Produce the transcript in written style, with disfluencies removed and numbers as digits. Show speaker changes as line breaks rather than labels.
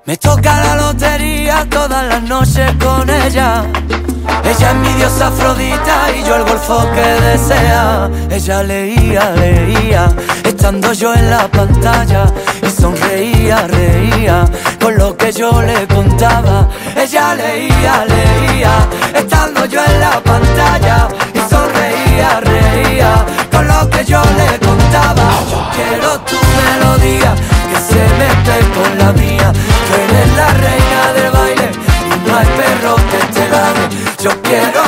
Me toca la lotería todas las noches con ella. Ella es mi diosa Afrodita y yo el golfo que desea. Ella leía, leía, estando yo en la pantalla, y sonreía, reía con lo que yo le contaba. Ella leía, leía, estando yo en la pantalla, y sonreía, reía con lo que yo le contaba. Yo quiero tu melodía, que se mete con la mía. Tú eres la reina del baile y no hay perro que te gane. Yo quiero